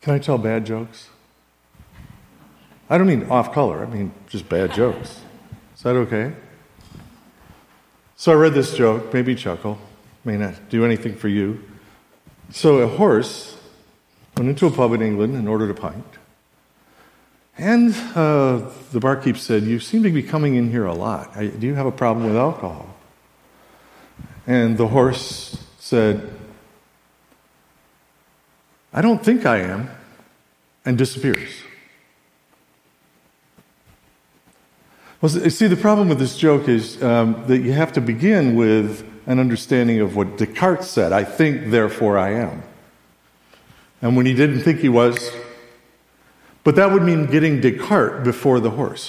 Can I tell bad jokes? I don't mean off color. I mean just bad jokes. Is that okay? So I read this joke, maybe chuckle, may not do anything for you. So a horse went into a pub in England and ordered a pint. And the barkeep said, "You seem to be coming in here a lot. Do you have a problem with alcohol?" And the horse said, "I don't think I am," and disappears. Well, see, the problem with this joke is that you have to begin with an understanding of what Descartes said, "I think, therefore I am." And when he didn't think he was, but that would mean getting Descartes before the horse.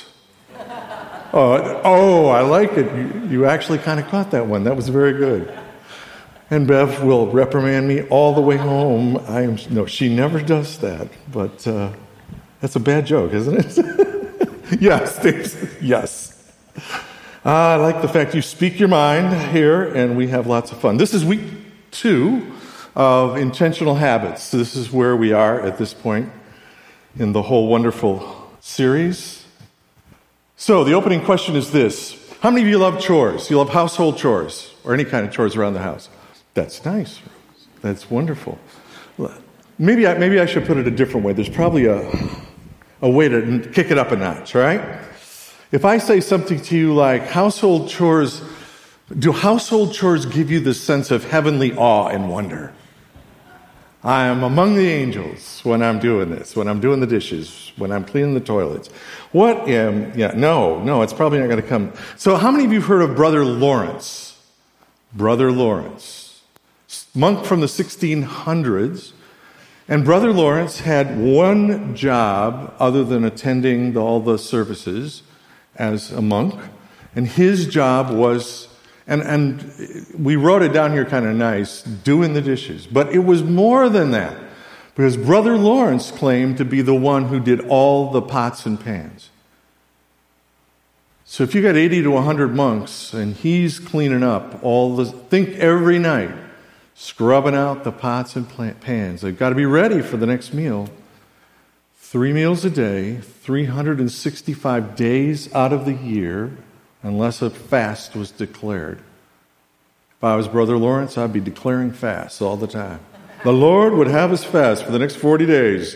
Oh, I like it. You actually kind of caught that one. That was very good. And Bev will reprimand me all the way home. No, she never does that, but that's a bad joke, isn't it? Yes, Dave, yes. I like the fact you speak your mind here, and we have lots of fun. This is week 2 of Intentional Habits. This is where we are at this point in the whole wonderful series. So the opening question is this. How many of you love chores? You love household chores or any kind of chores around the house? That's nice. That's wonderful. Maybe I should put it a different way. There's probably a way to kick it up a notch, right? If I say something to you like household chores, do household chores give you the sense of heavenly awe and wonder? I am among the angels when I'm doing this, when I'm doing the dishes, when I'm cleaning the toilets. No, it's probably not going to come. So how many of you have heard of Brother Lawrence? Brother Lawrence, monk from the 1600s. And Brother Lawrence had one job other than attending all the services as a monk. And his job was, and we wrote it down here kind of nice, doing the dishes. But it was more than that. Because Brother Lawrence claimed to be the one who did all the pots and pans. So if you got 80 to 100 monks and he's cleaning up think every night, scrubbing out the pots and pans. They've got to be ready for the next meal. 3 meals a day, 365 days out of the year, unless a fast was declared. If I was Brother Lawrence, I'd be declaring fasts all the time. The Lord would have us fast for the next 40 days.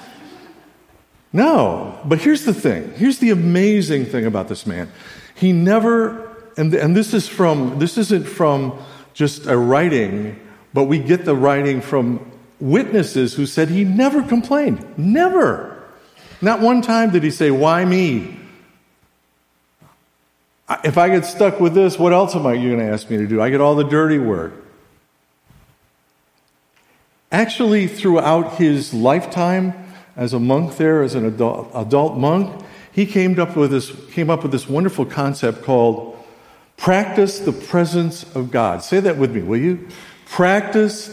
No, but here's the thing. Here's the amazing thing about this man. He never, and this isn't from just a writing, but we get the writing from witnesses who said he never complained. Never. Not one time did he say, "Why me? If I get stuck with this, what else am you going to ask me to do? I get all the dirty work." Actually, throughout his lifetime as a monk there, as an adult monk, he came up with this wonderful concept called practice the presence of God. Say that with me, will you? Practice.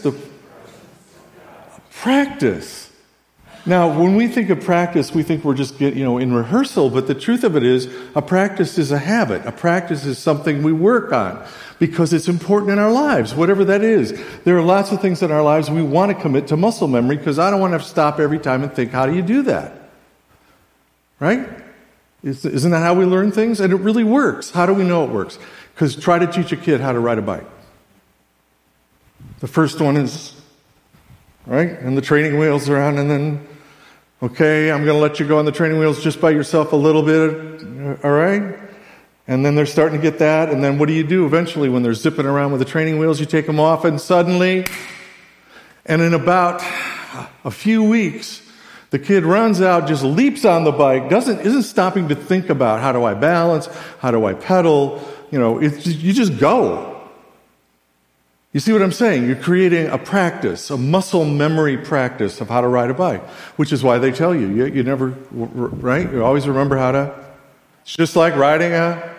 Now, when we think of practice, we think we're just in rehearsal, but the truth of it is, a practice is a habit. A practice is something we work on because it's important in our lives, whatever that is. There are lots of things in our lives we want to commit to muscle memory because I don't want to stop every time and think, how do you do that? Right? Isn't that how we learn things? And it really works. How do we know it works? Because try to teach a kid how to ride a bike. The first one is, right? And the training wheels are on, and then, okay, I'm going to let you go on the training wheels just by yourself a little bit, all right? And then they're starting to get that, and then what do you do eventually when they're zipping around with the training wheels? You take them off, and suddenly, and in about a few weeks, the kid runs out, just leaps on the bike, isn't stopping to think about how do I balance, how do I pedal, you just go. You see what I'm saying? You're creating a practice, a muscle memory practice of how to ride a bike, which is why they tell you never, right? You always remember how to. It's just like riding a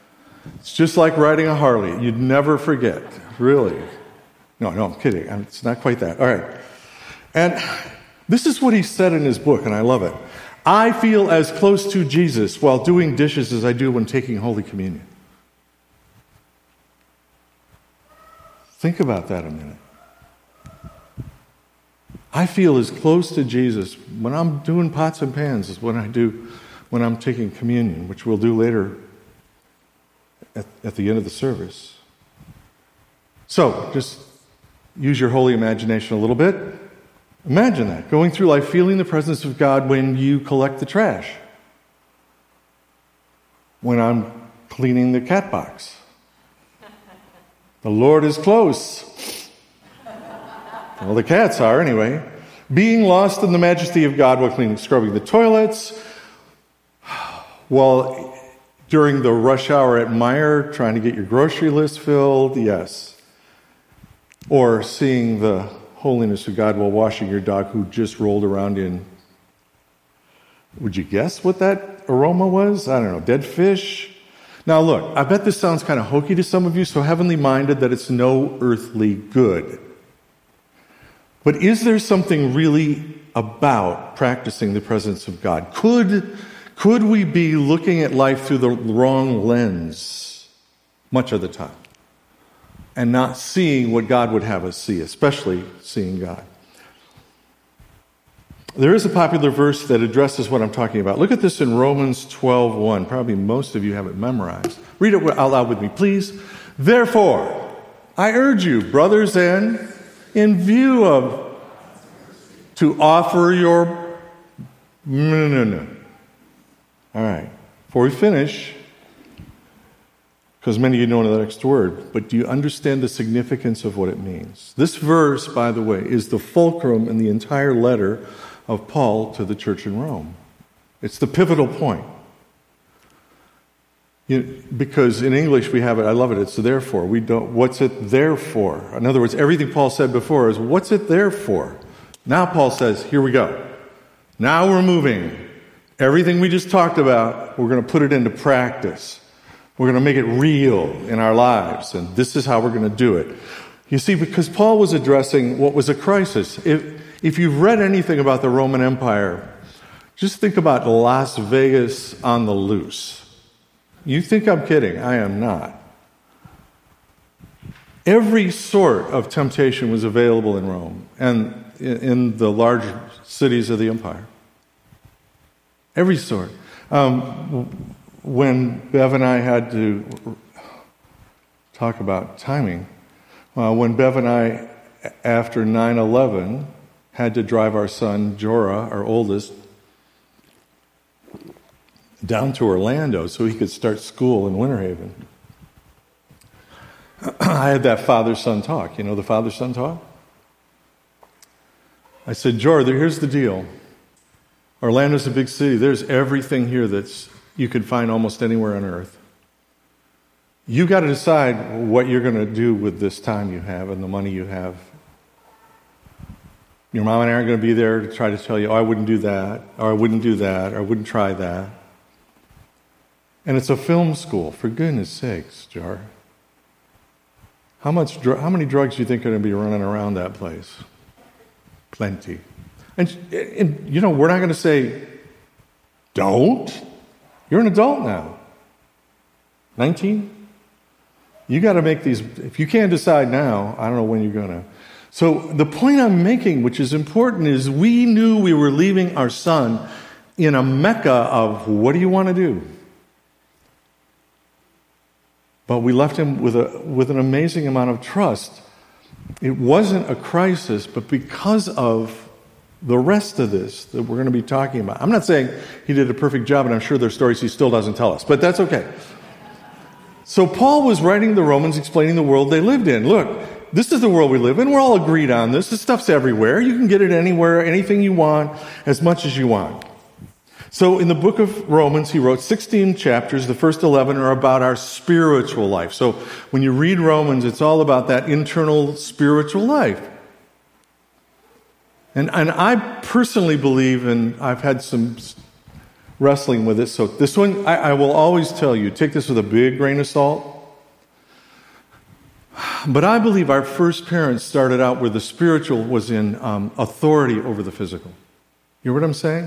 Harley. You'd never forget, really. No, I'm kidding. It's not quite that. All right. And this is what he said in his book, and I love it. I feel as close to Jesus while doing dishes as I do when taking Holy Communion. Think about that a minute. I feel as close to Jesus when I'm doing pots and pans as what I do when I'm taking communion, which we'll do later at the end of the service. So, just use your holy imagination a little bit. Imagine that, going through life feeling the presence of God when you collect the trash, when I'm cleaning the cat box. The Lord is close. Well, the cats are anyway. Being lost in the majesty of God while scrubbing the toilets, while during the rush hour at Meijer trying to get your grocery list filled, yes. Or seeing the holiness of God while washing your dog who just rolled around in, would you guess what that aroma was? I don't know, dead fish? Now look, I bet this sounds kind of hokey to some of you, so heavenly minded that it's no earthly good. But is there something really about practicing the presence of God? Could we be looking at life through the wrong lens much of the time and not seeing what God would have us see, especially seeing God? There is a popular verse that addresses what I'm talking about. Look at this in Romans 12:1. Probably most of you have it memorized. Read it out loud with me, please. Therefore, I urge you, brothers, and in view of to offer your... No. All right. Before we finish, because many of you know the next word, but do you understand the significance of what it means? This verse, by the way, is the fulcrum in the entire letter of Paul to the church in Rome. It's the pivotal point. Because in English we have it, I love it, it's therefore. We don't, what's it there for? In other words, everything Paul said before is, what's it there for? Now Paul says, here we go. Now we're moving. Everything we just talked about, we're going to put it into practice. We're going to make it real in our lives, and this is how we're going to do it. You see, because Paul was addressing what was a crisis. If you've read anything about the Roman Empire, just think about Las Vegas on the loose. You think I'm kidding. I am not. Every sort of temptation was available in Rome and in the large cities of the empire. Every sort. When Bev and I had to talk about timing, when Bev and I, after 9/11, had to drive our son, Jorah, our oldest, down to Orlando so he could start school in Winter Haven. I had that father-son talk. You know the father-son talk? I said, Jorah, here's the deal. Orlando's a big city. There's everything here that's you could find almost anywhere on earth. You got to decide what you're going to do with this time you have and the money you have. Your mom and I aren't going to be there to try to tell you, oh, I wouldn't do that, or I wouldn't do that, or I wouldn't try that. And it's a film school, for goodness sakes, Jar. How many drugs do you think are going to be running around that place? Plenty. And you know, we're not going to say, don't. You're an adult now. 19? You got to make these, if you can't decide now, I don't know when you're going to. So the point I'm making, which is important, is we knew we were leaving our son in a mecca of what do you want to do? But we left him with an amazing amount of trust. It wasn't a crisis, but because of the rest of this that we're going to be talking about. I'm not saying he did a perfect job, and I'm sure there's stories he still doesn't tell us, but that's okay. So Paul was writing the Romans, explaining the world they lived in. Look, this is the world we live in. We're all agreed on this. This stuff's everywhere. You can get it anywhere, anything you want, as much as you want. So in the book of Romans, he wrote 16 chapters. The first 11 are about our spiritual life. So when you read Romans, it's all about that internal spiritual life. And I personally believe, and I've had some wrestling with it, so this one, I will always tell you, take this with a big grain of salt. But I believe our first parents started out where the spiritual was in authority over the physical. You know what I'm saying?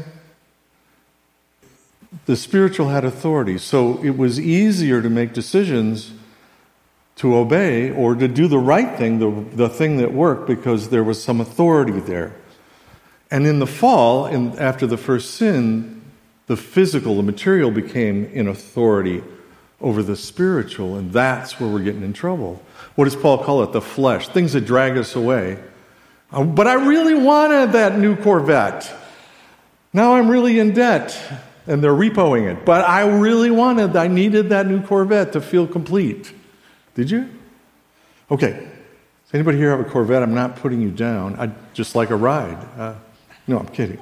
The spiritual had authority, so it was easier to make decisions to obey or to do the right thing, the thing that worked, because there was some authority there. And in the fall, after the first sin, the physical, the material became in authority over the spiritual, and that's where we're getting in trouble. What does Paul call it? The flesh, things that drag us away. But I really wanted that new Corvette. Now I'm really in debt, and they're repoing it. But I needed that new Corvette to feel complete. Did you? Okay. Does anybody here have a Corvette? I'm not putting you down. I'd just like a ride. No, I'm kidding.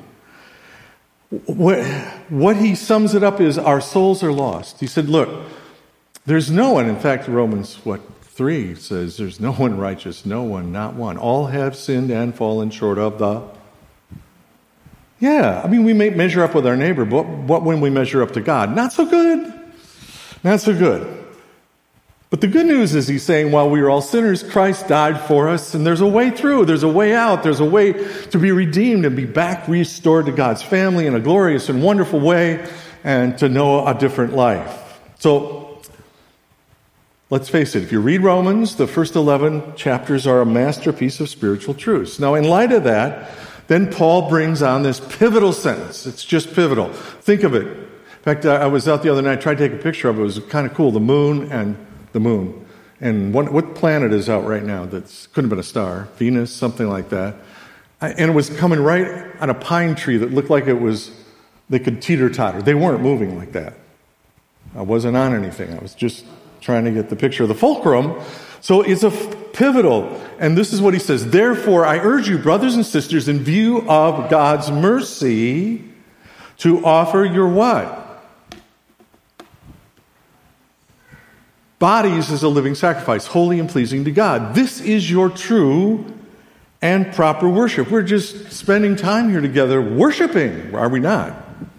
What he sums it up is our souls are lost. He said, look, there's no one. In fact, Romans, 3 says, there's no one righteous, no one, not one. All have sinned and fallen short of the... Yeah, I mean, we may measure up with our neighbor, but what when we measure up to God? Not so good. Not so good. But the good news is he's saying, while we were all sinners, Christ died for us, and there's a way through, there's a way out, there's a way to be redeemed and be back restored to God's family in a glorious and wonderful way, and to know a different life. So, let's face it, if you read Romans, the first 11 chapters are a masterpiece of spiritual truths. Now, in light of that, then Paul brings on this pivotal sentence. It's just pivotal. Think of it. In fact, I was out the other night, tried to take a picture of it. It was kind of cool, the moon. And what planet is out right now that couldn't have been a star? Venus, something like that. And it was coming right on a pine tree that looked like they could teeter-totter. They weren't moving like that. I wasn't on anything. I was just trying to get the picture of the fulcrum. So it's a pivotal. And this is what he says. Therefore, I urge you, brothers and sisters, in view of God's mercy, to offer your what? Bodies as a living sacrifice, holy and pleasing to God. This is your true and proper worship. We're just spending time here together worshiping, are we not?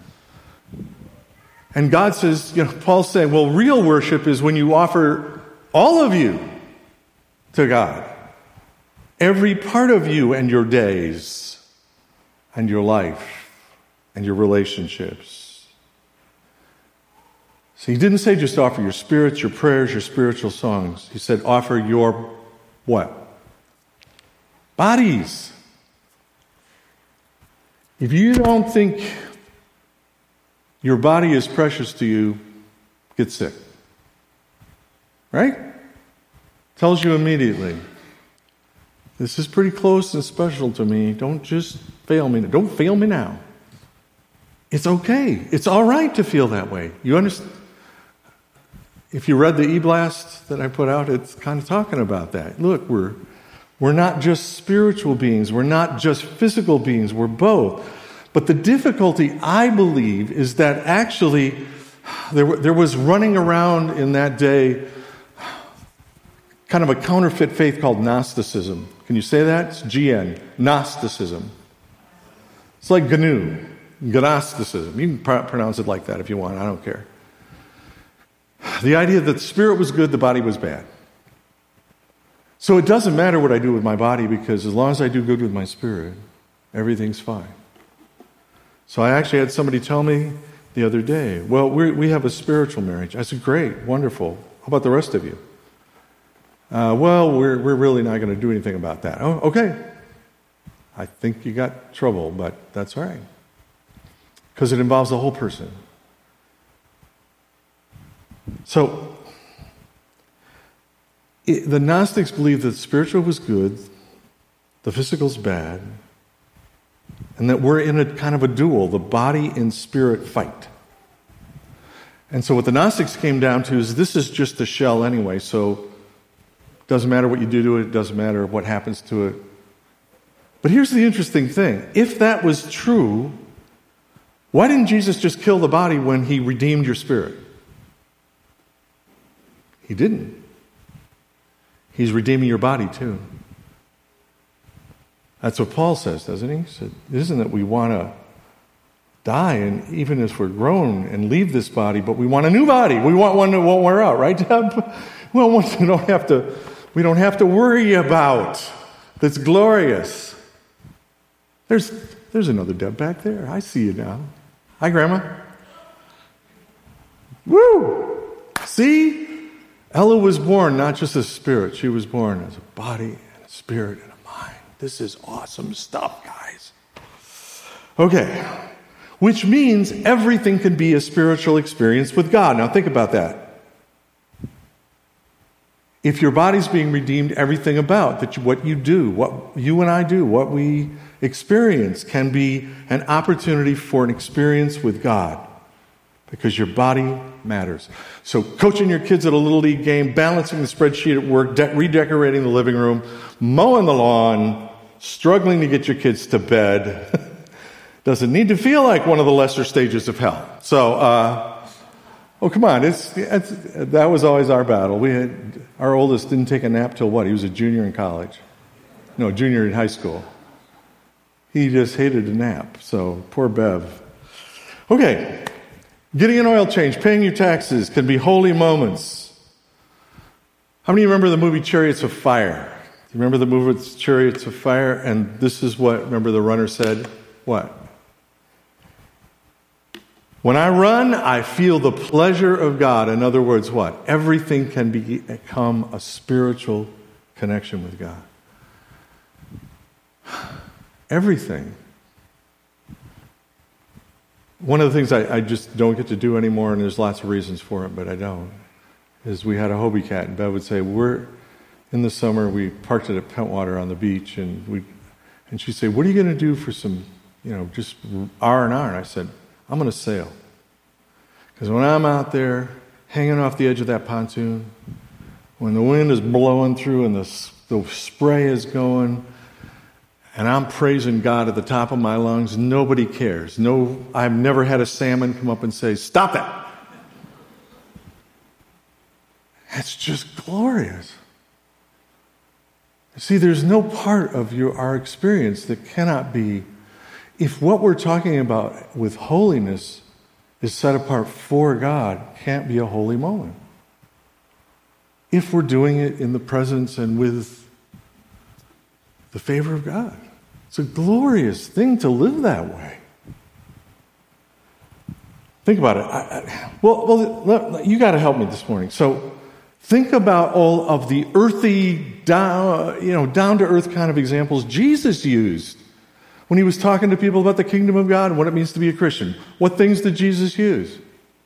And God says, Paul's saying, well, real worship is when you offer all of you to God. Every part of you and your days and your life and your relationships. So he didn't say just offer your spirits, your prayers, your spiritual songs. He said offer your what? Bodies. If you don't think your body is precious to you, get sick. Right? Tells you immediately. This is pretty close and special to me. Don't just fail me. Don't fail me now. It's okay. It's all right to feel that way. You understand? If you read the e-blast that I put out, it's kind of talking about that. Look, we're not just spiritual beings. We're not just physical beings. We're both. But the difficulty, I believe, is that actually there was running around in that day kind of a counterfeit faith called Gnosticism. Can you say that? It's GN, Gnosticism. It's like GNU, Gnosticism. You can pronounce it like that if you want. I don't care. The idea that the spirit was good, the body was bad. So it doesn't matter what I do with my body, because as long as I do good with my spirit, everything's fine. So I actually had somebody tell me the other day, well, we have a spiritual marriage. I said, great, wonderful. How about the rest of you? Well, we're really not going to do anything about that. Oh, okay. I think you got trouble, but that's all right. Because it involves the whole person. So, the Gnostics believed that the spiritual was good, the physical's bad, and that we're in a kind of a duel, the body and spirit fight. And so what the Gnostics came down to is this is just a shell anyway, so it doesn't matter what you do to it, it doesn't matter what happens to it. But here's the interesting thing. If that was true, why didn't Jesus just kill the body when he redeemed your spirit? He didn't. He's redeeming your body too. That's what Paul says, doesn't he? He said, isn't it we want to die, and even if we're grown and leave this body, but we want a new body. We want one that won't wear out, right, Deb? Well, one we don't have to worry about. That's glorious. There's another Deb back there. I see you now. Hi, Grandma. Woo! See? Ella was born not just as a spirit. She was born as a body and a spirit and a mind. This is awesome stuff, guys. Okay. Which means everything can be a spiritual experience with God. Now think about that. If your body's being redeemed, everything about that, what you do, what you and I do, what we experience can be an opportunity for an experience with God. Because your body matters. So coaching your kids at a little league game, balancing the spreadsheet at work, redecorating the living room, mowing the lawn, struggling to get your kids to bed doesn't need to feel like one of the lesser stages of hell. So, come on. That was always our battle. Our oldest didn't take a nap till what? He was a junior in college. No, junior in high school. He just hated a nap. So, poor Bev. Okay. Getting an oil change, paying your taxes can be holy moments. How many remember the movie Chariots of Fire? You remember the movie Chariots of Fire? And this is what, remember the runner said? What? When I run, I feel the pleasure of God. In other words, what? Everything can become a spiritual connection with God. Everything. One of the things I just don't get to do anymore, and there's lots of reasons for it, but I don't, is we had a Hobie cat, and Bev would say, in the summer, we parked it at Pentwater on the beach, and she'd say, what are you going to do for some, just R&R? And I said, I'm going to sail. Because when I'm out there hanging off the edge of that pontoon, when the wind is blowing through and the spray is going, and I'm praising God at the top of my lungs, nobody cares. I've never had a salmon come up and say, stop that. It's just glorious. See, there's no part of our experience that cannot be, if what we're talking about with holiness is set apart for God, can't be a holy moment. If we're doing it in the presence and with the favor of God. It's a glorious thing to live that way. Think about it. Well, you got to help me this morning. So think about all of the earthy, down-to-earth kind of examples Jesus used when he was talking to people about the kingdom of God and what it means to be a Christian. What things did Jesus use?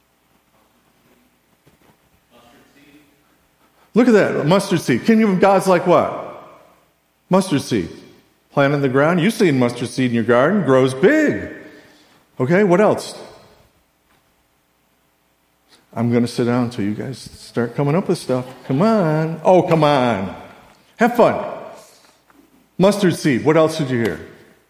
Mustard seed. Look at that, a mustard seed. Kingdom of God's like what? Mustard seed. Planted in the ground. You've seen mustard seed in your garden. Grows big. Okay, what else? I'm going to sit down until you guys start coming up with stuff. Come on. Oh, come on. Have fun. Mustard seed. What else did you hear?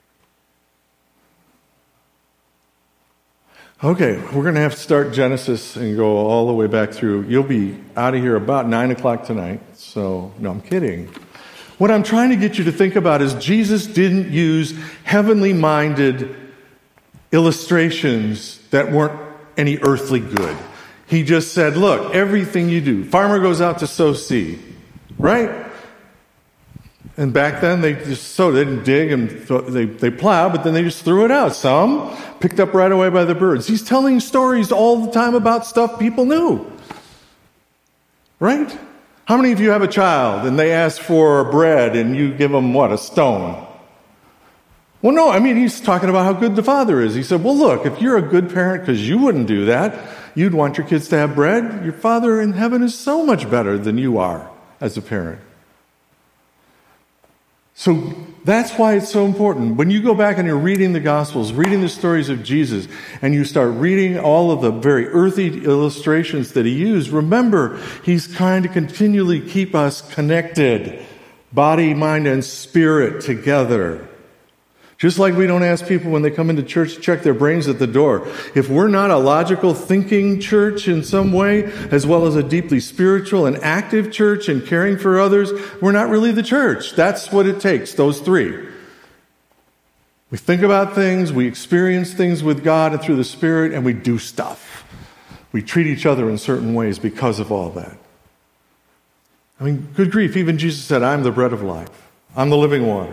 Okay, we're going to have to start Genesis and go all the way back through. You'll be out of here about 9 o'clock tonight. So, no, I'm kidding. What I'm trying to get you to think about is Jesus didn't use heavenly-minded illustrations that weren't any earthly good. He just said, look, everything you do. Farmer goes out to sow seed, right? And back then, they just sowed. They didn't dig and they plowed, but then they just threw it out. Some picked up right away by the birds. He's telling stories all the time about stuff people knew. Right? How many of you have a child and they ask for bread and you give them what? A stone? Well, no, I mean, he's talking about how good the Father is. He said, well, look, if you're a good parent, because you wouldn't do that, you'd want your kids to have bread. Your Father in heaven is so much better than you are as a parent. So that's why it's so important. When you go back and you're reading the Gospels, reading the stories of Jesus, and you start reading all of the very earthy illustrations that he used, remember, he's trying to continually keep us connected, body, mind, and spirit together. Just like we don't ask people when they come into church to check their brains at the door. If we're not a logical thinking church in some way, as well as a deeply spiritual and active church and caring for others, we're not really the church. That's what it takes, those three. We think about things, we experience things with God and through the Spirit, and we do stuff. We treat each other in certain ways because of all that. I mean, good grief, even Jesus said, I'm the bread of life. I'm the living water.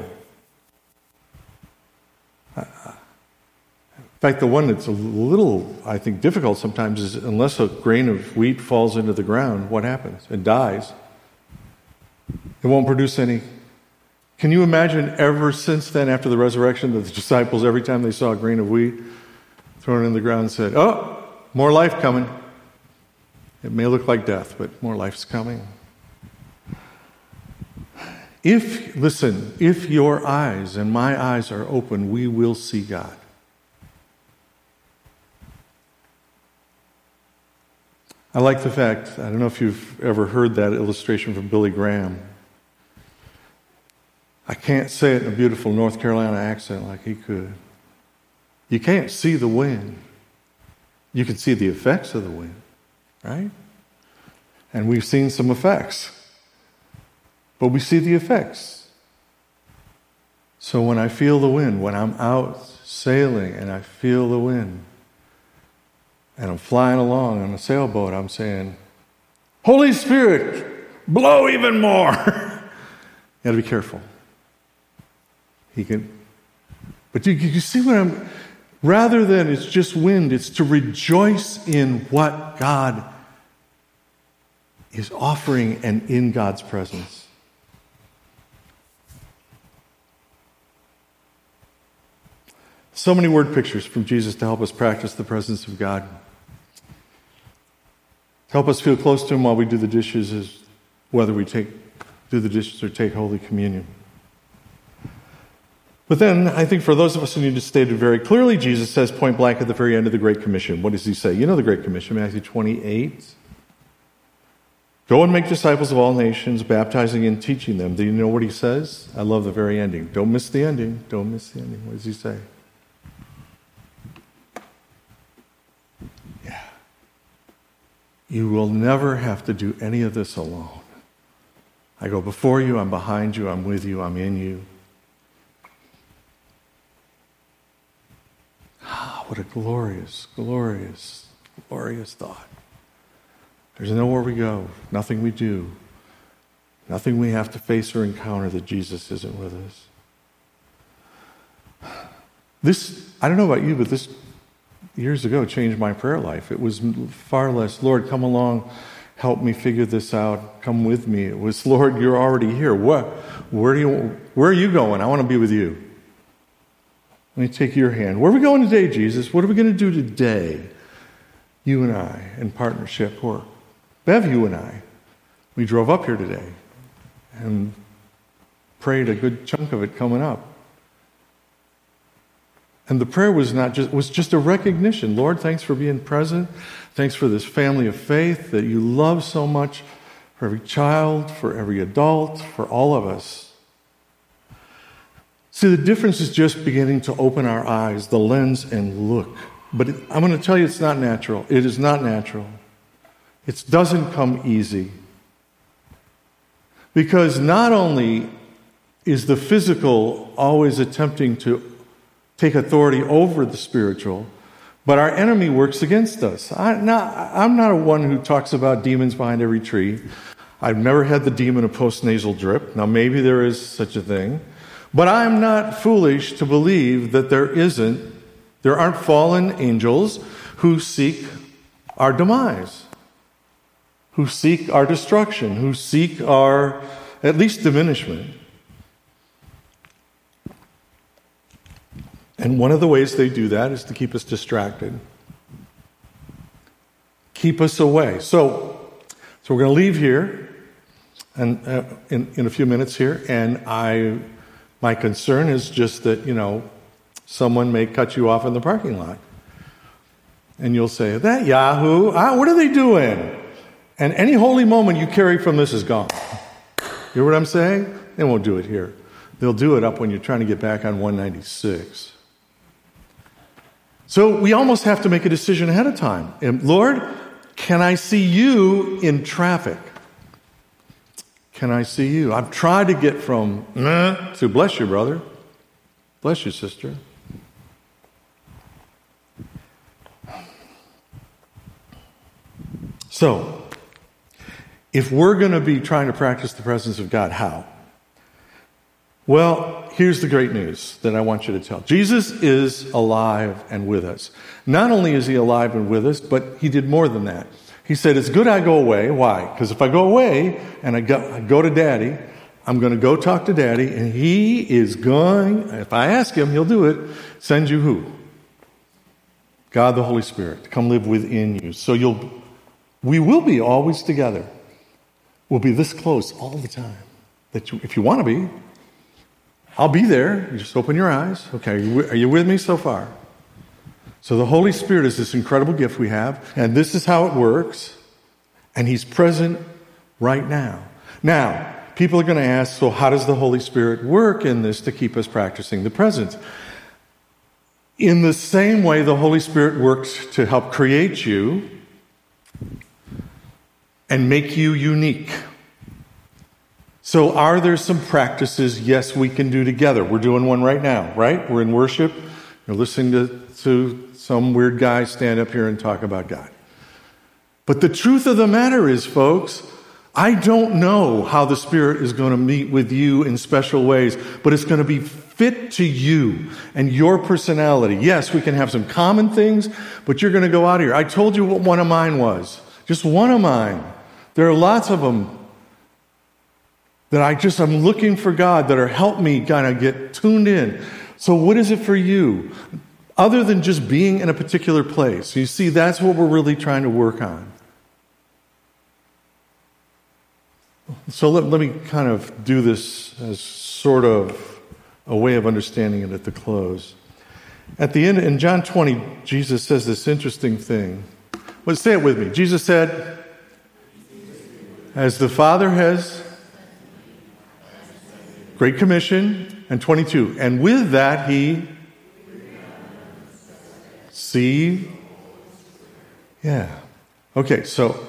In fact, the one that's a little, I think, difficult sometimes is unless a grain of wheat falls into the ground, what happens? It dies. It won't produce any Can you imagine ever since then, after the resurrection, that the disciples, every time they saw a grain of wheat thrown in the ground, said, "Oh, more life coming. It may look like death, but more life's coming." If your eyes and my eyes are open, we will see God. I like the fact, I don't know if you've ever heard that illustration from Billy Graham. I can't say it in a beautiful North Carolina accent like he could. You can't see the wind. You can see the effects of the wind, right? And we've seen some effects. But we see the effects. So when I feel the wind, when I'm out sailing and I feel the wind, and I'm flying along on a sailboat, I'm saying, "Holy Spirit, blow even more." You got to be careful. But you see what I'm, rather than it's just wind, it's to rejoice in what God is offering and in God's presence. So many word pictures from Jesus to help us practice the presence of God. To help us feel close to Him while we do the dishes, is whether we do the dishes or take Holy Communion. But then, I think for those of us who need to state it very clearly, Jesus says point blank at the very end of the Great Commission. What does He say? You know the Great Commission, Matthew 28. Go and make disciples of all nations, baptizing and teaching them. Do you know what He says? I love the very ending. Don't miss the ending. Don't miss the ending. What does He say? Yeah. You will never have to do any of this alone. I go before you, I'm behind you, I'm with you, I'm in you. What a glorious, glorious, glorious thought. There's nowhere we go, nothing we do, nothing we have to face or encounter that Jesus isn't with us. This, I don't know about you, but this years ago changed my prayer life. It was far less, "Lord, come along, help me figure this out, come with me." It was, "Lord, you're already here. Where are you going? I want to be with you. Let me take your hand. Where are we going today, Jesus? What are we going to do today? You and I, in partnership, or Bev, you and I. We drove up here today and prayed a good chunk of it coming up. And the prayer was just a recognition. Lord, thanks for being present. Thanks for this family of faith that you love so much, for every child, for every adult, for all of us. See, the difference is just beginning to open our eyes, the lens, and look. But I'm going to tell you, it's not natural. It is not natural. It doesn't come easy. Because not only is the physical always attempting to take authority over the spiritual, but our enemy works against us. I'm not a one who talks about demons behind every tree. I've never had the demon of postnasal drip. Now, maybe there is such a thing. But I'm not foolish to believe that there aren't fallen angels who seek our demise, who seek our destruction, who seek our, at least, diminishment. And one of the ways they do that is to keep us distracted, keep us away. So we're going to leave here and in a few minutes here, and my concern is just that, someone may cut you off in the parking lot. And you'll say, "That Yahoo, what are they doing?" And any holy moment you carry from this is gone. You hear what I'm saying? They won't do it here. They'll do it up when you're trying to get back on 196. So we almost have to make a decision ahead of time. And Lord, can I see you in traffic? Can I see you? I've tried to get from to bless you, brother. Bless you, sister. So, if we're going to be trying to practice the presence of God, how? Well, here's the great news that I want you to tell. Jesus is alive and with us. Not only is He alive and with us, but He did more than that. He said, "It's good I go away." Why? Because if I go away and I go to Daddy, I'm going to go talk to Daddy, and he is going, if I ask him, he'll do it, send you who? God the Holy Spirit to come live within you. So we will be always together. We'll be this close all the time. If you want to be, I'll be there. You just open your eyes. Okay, are you with me so far? So the Holy Spirit is this incredible gift we have, and this is how it works, and he's present right now. Now, people are going to ask, so how does the Holy Spirit work in this to keep us practicing the presence? In the same way the Holy Spirit works to help create you and make you unique. So are there some practices, yes, we can do together? We're doing one right now, right? We're in worship. You're listening to some weird guy stand up here and talk about God. But the truth of the matter is, folks, I don't know how the Spirit is going to meet with you in special ways, but it's going to be fit to you and your personality. Yes, we can have some common things, but you're going to go out of here. I told you what one of mine was. Just one of mine. There are lots of them that I'm looking for God that are help me kind of get tuned in. So what is it for you? Other than just being in a particular place. You see, that's what we're really trying to work on. So let me kind of do this as sort of a way of understanding it at the close. At the end, in John 20, Jesus says this interesting thing. Well, say it with me. Jesus said, as the Father has, Great Commission, and 22. And with that, he, see? Yeah. Okay, so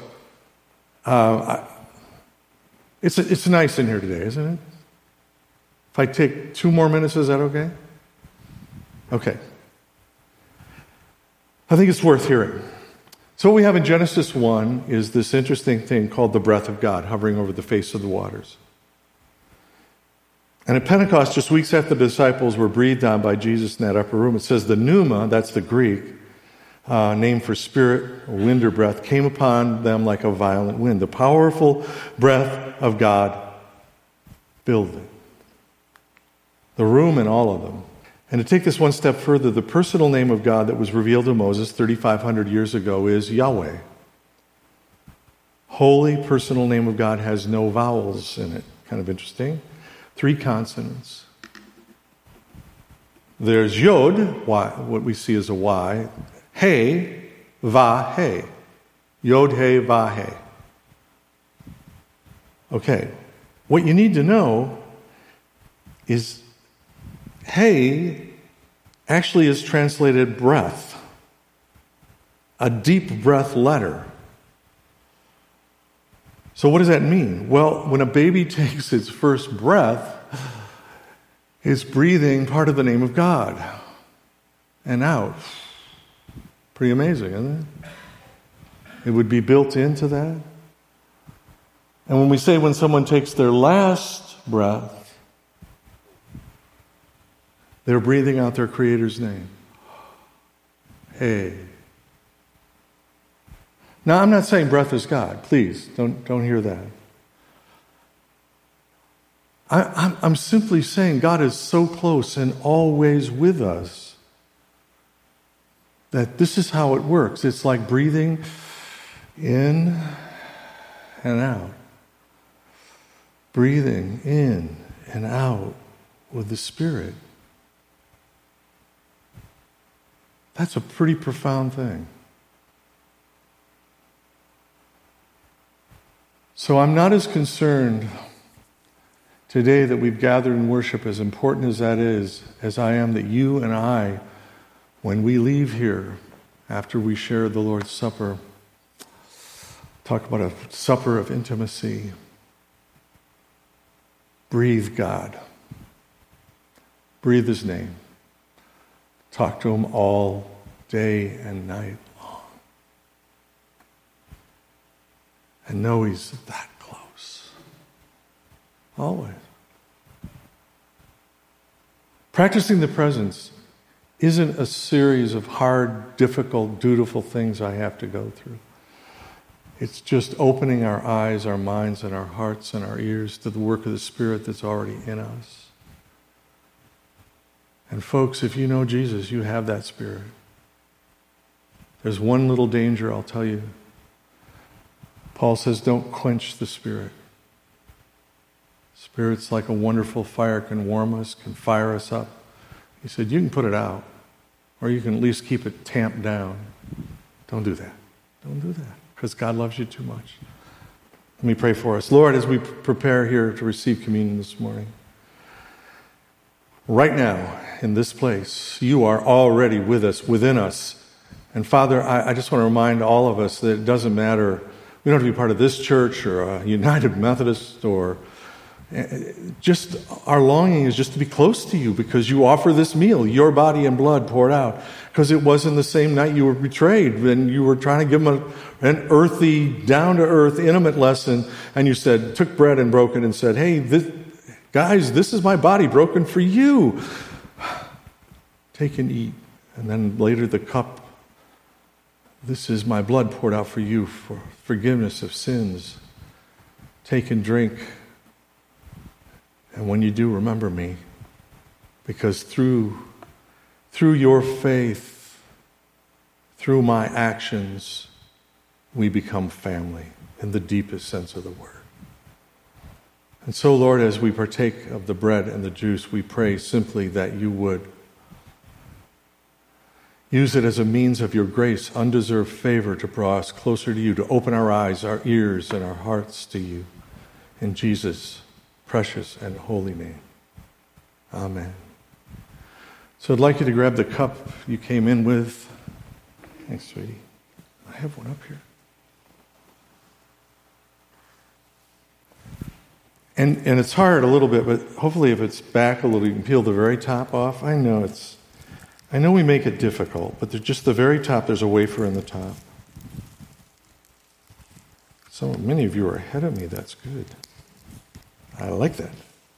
it's nice in here today, isn't it? If I take 2 more minutes, is that okay? Okay. I think it's worth hearing. So what we have in Genesis 1 is this interesting thing called the breath of God hovering over the face of the waters. And at Pentecost, just weeks after the disciples were breathed on by Jesus in that upper room, it says the pneuma, that's the Greek name for spirit, or wind or breath, came upon them like a violent wind. The powerful breath of God filled it. The room and all of them. And to take this one step further, the personal name of God that was revealed to Moses 3,500 years ago is Yahweh. Holy personal name of God has no vowels in it. Kind of interesting. 3 consonants. There's Yod, what we see as a Y. Hey, Va, Hey. Yod, Hey, Va, Hey. Okay. What you need to know is Hey actually is translated breath. A deep breath letter. So what does that mean? Well, when a baby takes its first breath, it's breathing part of the name of God and out. Pretty amazing, isn't it? It would be built into that. And when we say when someone takes their last breath, they're breathing out their Creator's name. Hey. Now, I'm not saying breath is God. Please, don't hear that. I'm simply saying God is so close and always with us that this is how it works. It's like breathing in and out. Breathing in and out with the Spirit. That's a pretty profound thing. So I'm not as concerned today that we've gathered in worship, as important as that is, as I am that you and I, when we leave here, after we share the Lord's Supper, talk about a supper of intimacy, breathe God. Breathe His name. Talk to Him all day and night long. And know He's that close. Always. Practicing the presence isn't a series of hard, difficult, dutiful things I have to go through. It's just opening our eyes, our minds, and our hearts and our ears to the work of the Spirit that's already in us. And folks, if you know Jesus, you have that Spirit. There's one little danger, I'll tell you. Paul says, don't quench the Spirit. Spirit's like a wonderful fire, can warm us, can fire us up. He said, you can put it out, or you can at least keep it tamped down. Don't do that. Don't do that, because God loves you too much. Let me pray for us. Lord, as we prepare here to receive communion this morning, right now, in this place, you are already with us, within us. And Father, I just want to remind all of us that it doesn't matter. We don't have to be part of this church or a United Methodist or just our longing is just to be close to you because you offer this meal, your body and blood poured out. Because it wasn't the same night you were betrayed and you were trying to give them an earthy, down-to-earth, intimate lesson. And you took bread and broke it and said, hey, guys, this is my body broken for you. Take and eat. And then later the cup. This is my blood poured out for you for forgiveness of sins. Take and drink. And when you do, remember me. Because through your faith, through my actions, we become family in the deepest sense of the word. And so, Lord, as we partake of the bread and the juice, we pray simply that you would use it as a means of your grace, undeserved favor to draw us closer to you, to open our eyes, our ears, and our hearts to you. In Jesus' precious and holy name. Amen. So I'd like you to grab the cup you came in with. Thanks, sweetie. I have one up here. And it's hard a little bit, but hopefully if it's back a little, you can peel the very top off. I know we make it difficult, but just the very top, there's a wafer in the top. So many of you are ahead of me. That's good. I like that.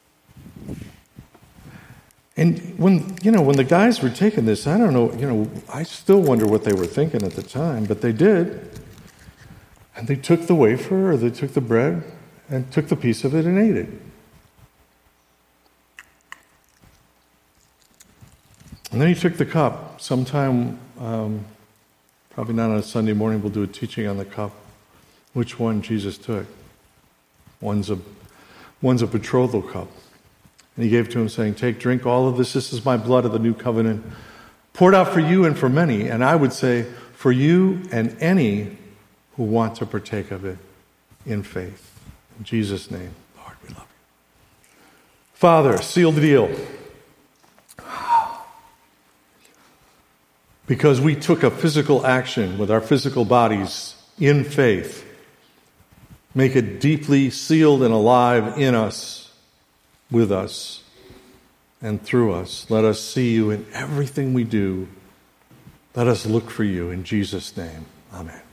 And when the guys were taking this, I don't know, I still wonder what they were thinking at the time, but they did. And they took the wafer, or they took the bread, and took the piece of it and ate it. And then he took the cup. Sometime, probably not on a Sunday morning, we'll do a teaching on the cup. Which one Jesus took. One's a betrothal cup. And he gave to him saying, take, drink all of this. This is my blood of the new covenant, poured out for you and for many. And I would say for you and any who want to partake of it in faith. In Jesus' name, Lord, we love you. Father, seal the deal. Because we took a physical action with our physical bodies in faith. Make it deeply sealed and alive in us, with us, and through us. Let us see you in everything we do. Let us look for you in Jesus' name. Amen.